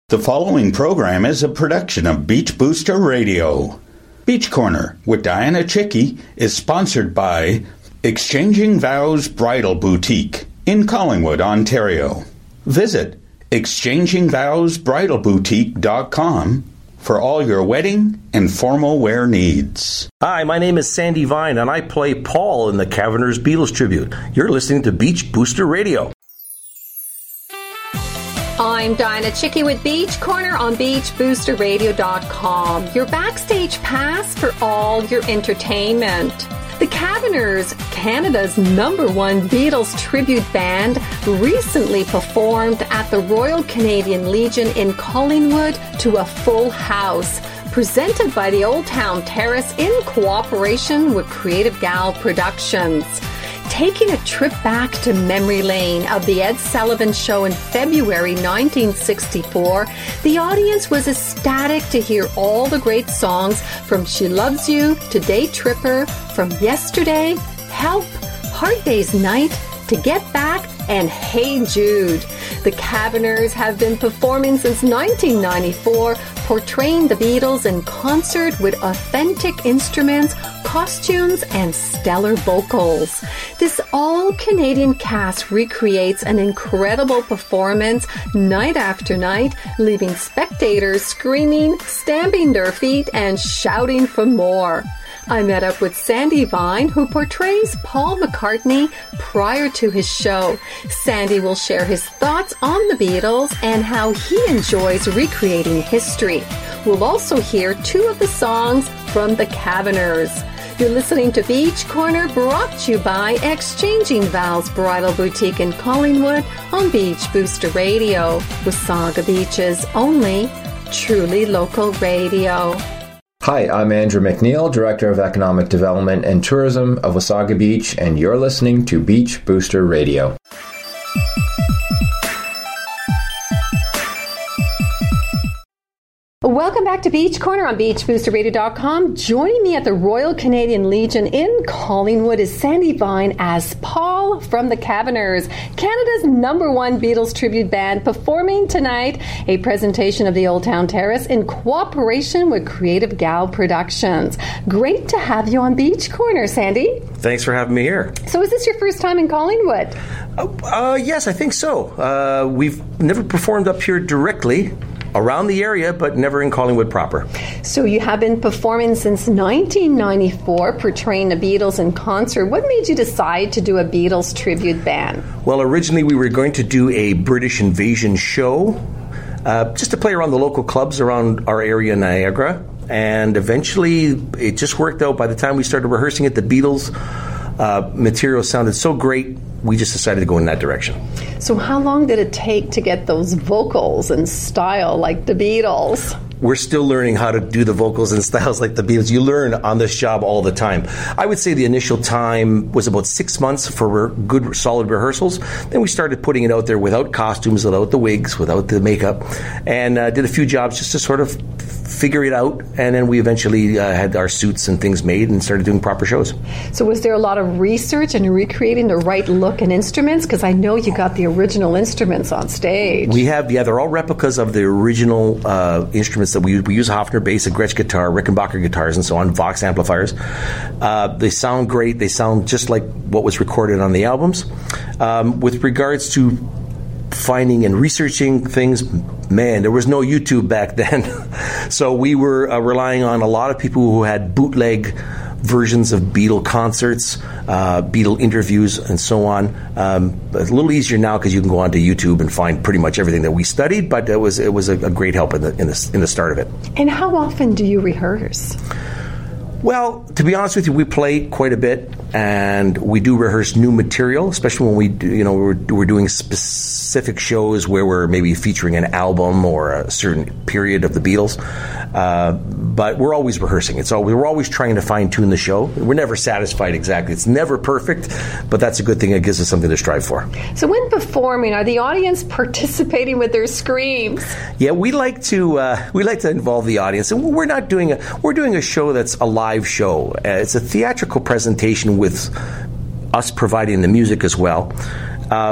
The following program is a production of Beach Booster Radio. Beach Corner with Diana Chickie is sponsored by Exchanging Vows Bridal Boutique in Collingwood, Ontario. Visit exchangingvowsbridalboutique.com for all your wedding and formal wear needs. Hi, my name is Sandy Vine, and I play Paul in the Caverners Beatles Tribute. You're listening to Beach Booster Radio. I'm Diana Chickie with Beach Corner on BeachBoosterRadio.com, your backstage pass for all your entertainment. The Caverners, Canada's #1 Beatles tribute band, recently performed at the Royal Canadian Legion in Collingwood to a full house, presented by the Old Town Terrace in cooperation with Creative Gal Productions. Taking a trip back to memory lane of the Ed Sullivan Show in February 1964, the audience was ecstatic to hear all the great songs from She Loves You to Day Tripper, from Yesterday, Help, Hard Day's Night, To Get Back, and Hey Jude. The Caverners have been performing since 1994, portraying the Beatles in concert with authentic instruments, costumes, and stellar vocals. This all-Canadian cast recreates an incredible performance night after night, leaving spectators screaming, stamping their feet, and shouting for more. I met up with Sandy Vine, who portrays Paul McCartney prior to his show. Sandy will share his thoughts on the Beatles and how he enjoys recreating history. We'll also hear 2 of the songs from the Caverners. You're listening to Beach Corner, brought to you by Exchanging Vows Bridal Boutique in Collingwood on Beach Booster Radio, Wasaga Beach's only truly local radio. Hi, I'm Andrew McNeil, Director of Economic Development and Tourism of Wasaga Beach, and you're listening to Beach Booster Radio. Welcome back to Beach Corner on BeachBoosterRadio.com. Joining me at the Royal Canadian Legion in Collingwood is Sandy Vine as Paul from the Caverners, Canada's #1 Beatles tribute band, performing tonight a presentation of the Old Town Terrace in cooperation with Creative Gal Productions. Great to have you on Beach Corner, Sandy. Thanks for having me here. So is this your first time in Collingwood? Yes, I think so. We've never performed up here directly, around the area, but never in Collingwood proper. So you have been performing since 1994, portraying the Beatles in concert. What made you decide to do a Beatles tribute band? Well, originally we were going to do a British invasion show, just to play around the local clubs around our area in Niagara. And eventually it just worked out. By the time we started rehearsing it, the Beatles material sounded so great, we just decided to go in that direction. So how long did it take to get those vocals and style like the Beatles? We're still learning how to do the vocals and styles like the Beatles. You learn on this job all the time. I would say the initial time was about 6 months for good, solid rehearsals. Then we started putting it out there without costumes, without the wigs, without the makeup, and did a few jobs just to sort of figure it out. And then we eventually had our suits and things made and started doing proper shows. So was there a lot of research in recreating the right look and instruments? Because I know you got the original instruments on stage. We have, they're all replicas of the original instruments that we use. A Hofner bass, a Gretsch guitar, Rickenbacker guitars, and so on, Vox amplifiers. They sound great. They sound just like what was recorded on the albums. With regards to finding and researching things, man, there was no YouTube back then. So we were relying on a lot of people who had bootleg versions of Beatle concerts, Beatle interviews, and so on. It's a little easier now because you can go onto YouTube and find pretty much everything that we studied, but it was a great help in the start of it. And how often do you rehearse? Well, to be honest with you, we play quite a bit, and we do rehearse new material, especially when we're doing specific shows where we're maybe featuring an album or a certain period of the Beatles. But we're always rehearsing. We're always trying to fine-tune the show. We're never satisfied exactly. It's never perfect, but that's a good thing. It gives us something to strive for. So when performing, are the audience participating with their screams? Yeah, we like to involve the audience, and we're doing a show that's a live show. It's a theatrical presentation with us providing the music as well. Part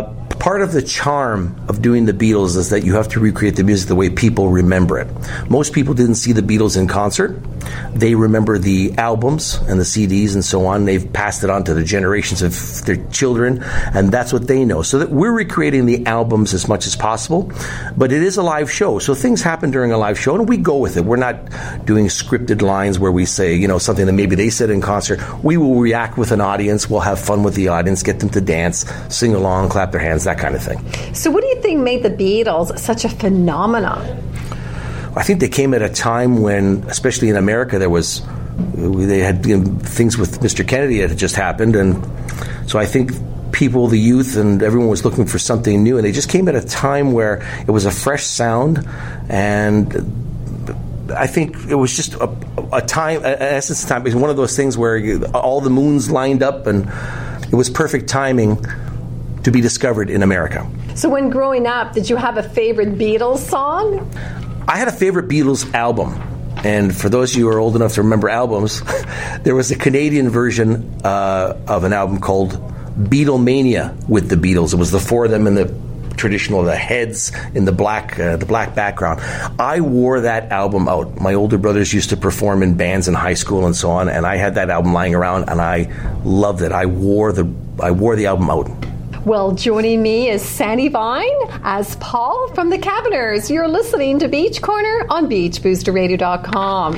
part of the charm of doing the Beatles is that you have to recreate the music the way people remember it. Most people didn't see the Beatles in concert. They remember the albums and the CDs and so on. They've passed it on to the generations of their children, and that's what they know. So that we're recreating the albums as much as possible, but it is a live show. So things happen during a live show, and we go with it. We're not doing scripted lines where we say, something that maybe they said in concert. We will react with an audience. We'll have fun with the audience, get them to dance, sing along, clap their hands, that kind of thing. So what do you think made the Beatles such a phenomenon? I think they came at a time when, especially in America, they had things with Mr. Kennedy that had just happened, and so I think people, the youth, and everyone was looking for something new, and they just came at a time where it was a fresh sound, and I think it was just a time, an essence of time. It was one of those things where all the moons lined up, and it was perfect timing to be discovered in America. So when growing up, did you have a favorite Beatles song? I had a favorite Beatles album, and for those of you who are old enough to remember albums, there was a Canadian version of an album called Beatlemania with the Beatles. It was the four of them in the traditional, the heads in the black background. I wore that album out. My older brothers used to perform in bands in high school and so on, and I had that album lying around, and I loved it. I wore the album out. Well, joining me is Sandy Vine as Paul from the Cabiners. You're listening to Beach Corner on BeachBoosterRadio.com.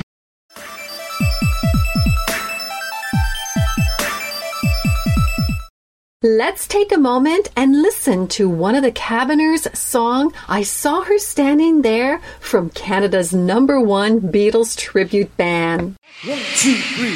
Let's take a moment and listen to one of the Cabiners' song, I Saw Her Standing There, from Canada's #1 Beatles tribute band. 1, 2, 3.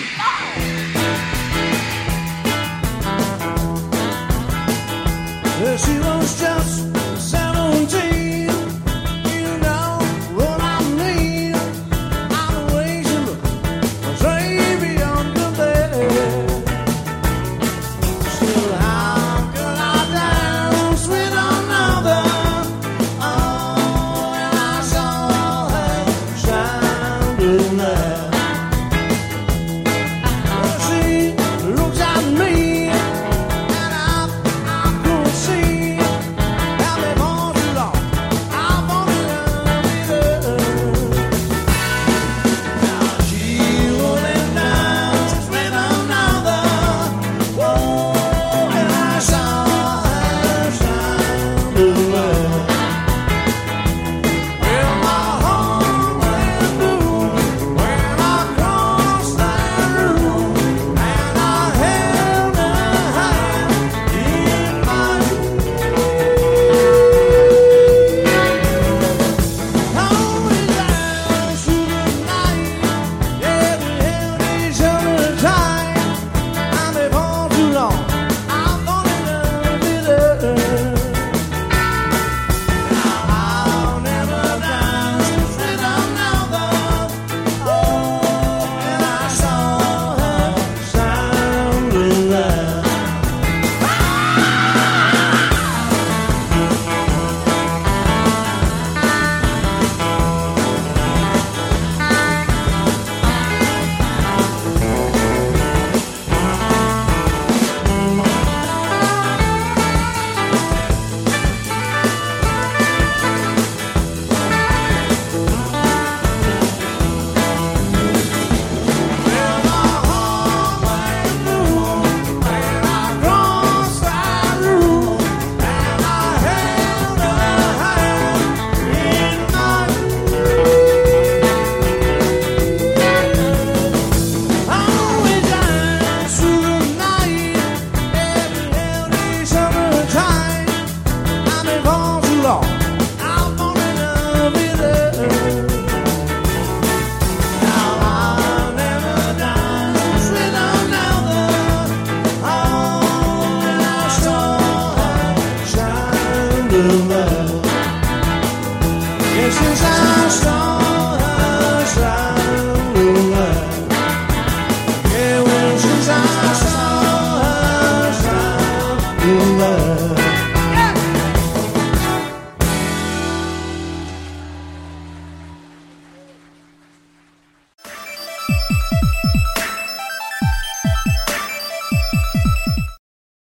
She was just 17, you know what I mean. I'm raising a baby on the bed. Still, how could I dance with another? Oh, and I saw her standing there. Well, she looks at me, and I could see.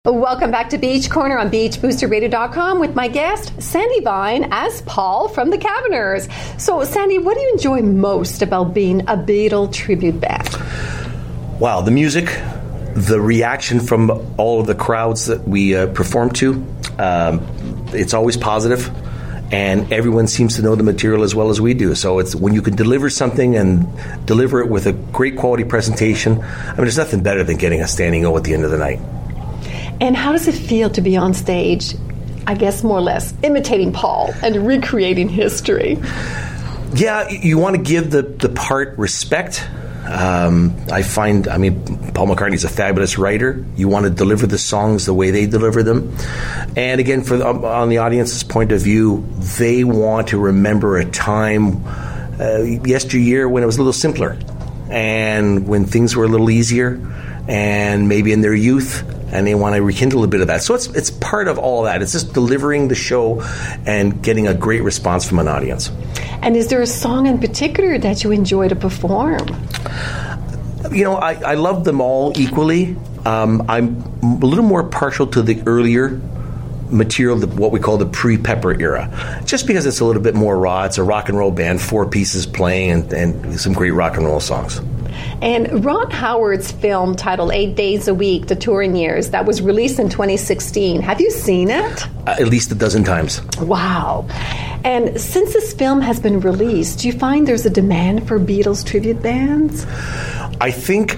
Welcome back to Beach Corner on BeachBoosterRadio.com with my guest, Sandy Vine, as Paul from the Caverners. So, Sandy, what do you enjoy most about being a Beatle tribute band? Wow, the music, the reaction from all of the crowds that we perform to, it's always positive, and everyone seems to know the material as well as we do. So it's when you can deliver something and deliver it with a great quality presentation, I mean, there's nothing better than getting a standing O at the end of the night. And how does it feel to be on stage, I guess more or less, imitating Paul and recreating history? Yeah, you want to give the part respect. I find, Paul McCartney's a fabulous writer. You want to deliver the songs the way they deliver them. And again, on the audience's point of view, they want to remember a time yesteryear when it was a little simpler and when things were a little easier and maybe in their youth, and they want to rekindle a bit of that. So it's part of all that. It's just delivering the show and getting a great response from an audience. And is there a song in particular that you enjoy to perform? You know, I love them all equally. I'm a little more partial to the earlier material, what we call the pre-Pepper era, just because it's a little bit more raw. It's a rock and roll band, 4 pieces playing, and some great rock and roll songs. And Ron Howard's film titled 8 Days a Week, The Touring Years, that was released in 2016. Have you seen it? At least a dozen times. Wow. And since this film has been released, do you find there's a demand for Beatles tribute bands? I think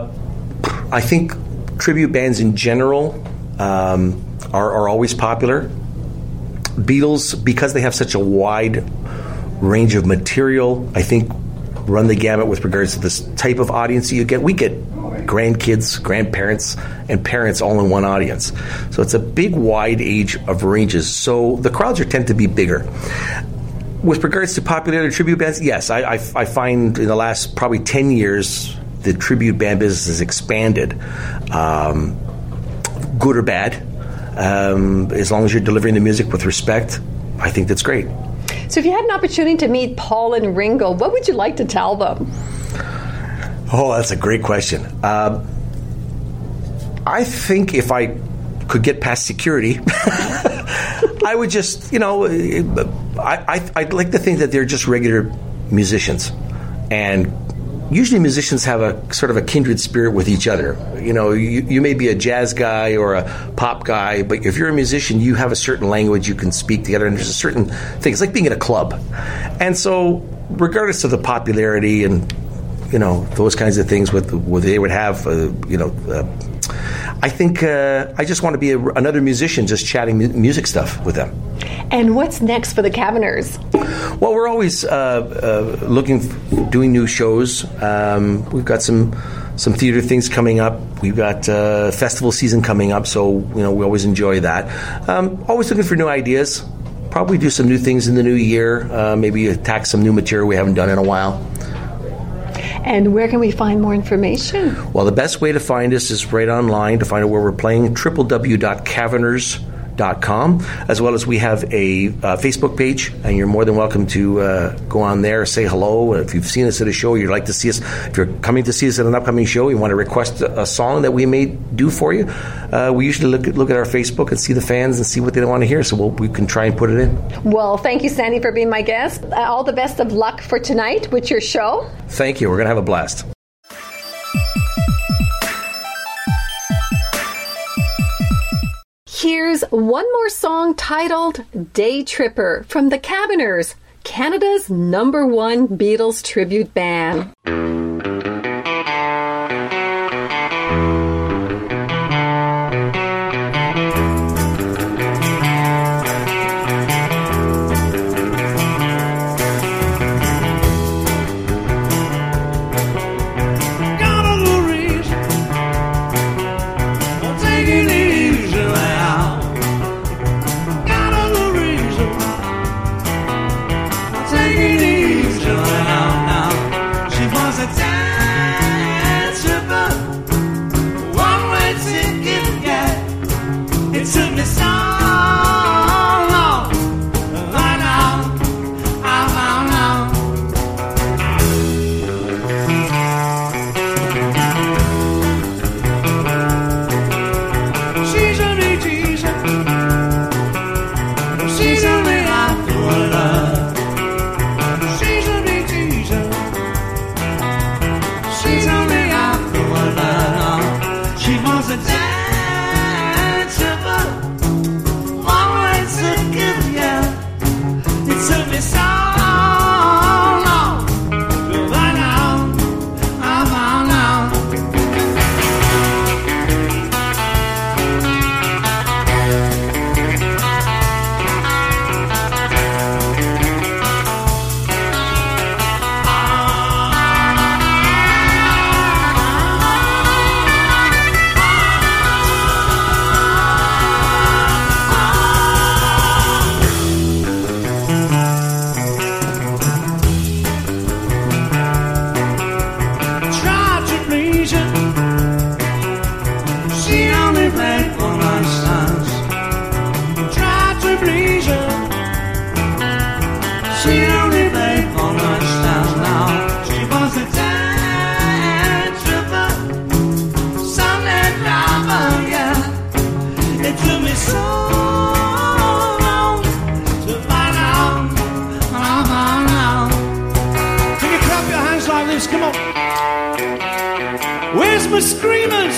tribute bands in general are always popular. Beatles, because they have such a wide range of material, I think run the gamut with regards to this type of audience you get. We get grandkids, grandparents, and parents all in one audience. So it's a big, wide age of ranges. So the crowds tend to be bigger. With regards to popularity of tribute bands, yes, I find in the last probably 10 years, the tribute band business has expanded, good or bad. As long as you're delivering the music with respect, I think that's great. So if you had an opportunity to meet Paul and Ringo, what would you like to tell them? Oh, that's a great question. I think if I could get past security, I would just, I'd like to think that they're just regular musicians. And usually musicians have a sort of a kindred spirit with each other. You know, you may be a jazz guy or a pop guy, but if you're a musician, you have a certain language you can speak together, and there's a certain thing. It's like being in a club. And so regardless of the popularity and, those kinds of things what they would have, I think I just want to be another musician just chatting music stuff with them. And what's next for the Caverners? Well, we're always doing new shows. We've got some theater things coming up. We've got festival season coming up, so we always enjoy that. Always looking for new ideas. Probably do some new things in the new year. Maybe attack some new material we haven't done in a while. And where can we find more information? Well, the best way to find us is right online to find out where we're playing, www.caverners.com, as well as we have a Facebook page, and you're more than welcome to go on there, say hello. If you've seen us at a show, you'd like to see us, if you're coming to see us at an upcoming show, you want to request a song that we may do for you, we usually look at our Facebook and see the fans and see what they want to hear, so we can try and put it in. Well, thank you, Sandy, for being my guest. All the best of luck for tonight with your show. Thank you. We're going to have a blast. Here's one more song titled Day Tripper from the Caverners, Canada's #1 Beatles tribute band. She's come on. Where's my screamers?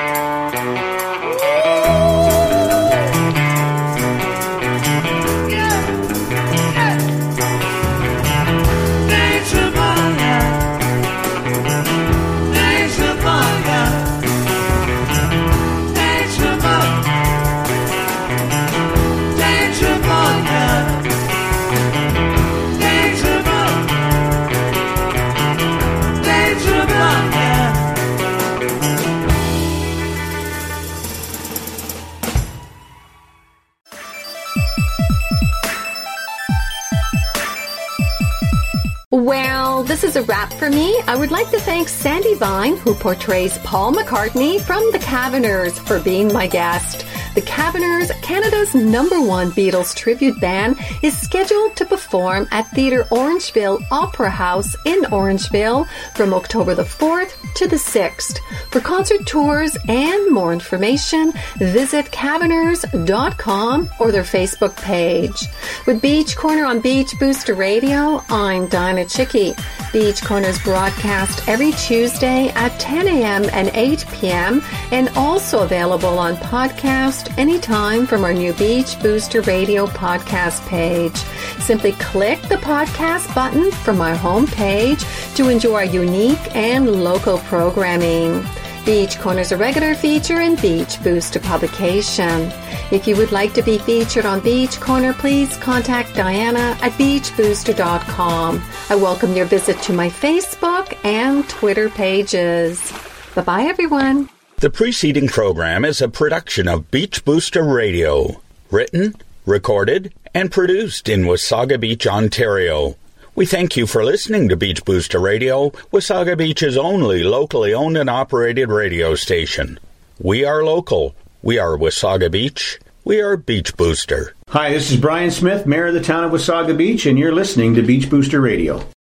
Well, this is a wrap for me. I would like to thank Sandy Vine, who portrays Paul McCartney from the Caverners, for being my guest. The Caverners, Canada's #1 Beatles tribute band, is scheduled to perform at Theatre Orangeville Opera House in Orangeville from October the 4th to the 6th. For concert tours and more information, visit caverners.com or their Facebook page. With Beach Corner on Beach Booster Radio, I'm Dinah Chicky. Beach Corner's broadcast every Tuesday at 10 a.m. and 8 p.m. and also available on podcast anytime from our new Beach Booster Radio podcast page. Simply click the podcast button from our homepage to enjoy unique and local programming. Beach Corner's a regular feature in Beach Booster publication. If you would like to be featured on Beach Corner, please contact Diana at beachbooster.com. I welcome your visit to my Facebook and Twitter pages. Bye-bye, everyone. The preceding program is a production of Beach Booster Radio. Written, recorded, and produced in Wasaga Beach, Ontario. We thank you for listening to Beach Booster Radio, Wasaga Beach's only locally owned and operated radio station. We are local. We are Wasaga Beach. We are Beach Booster. Hi, this is Brian Smith, Mayor of the town of Wasaga Beach, and you're listening to Beach Booster Radio.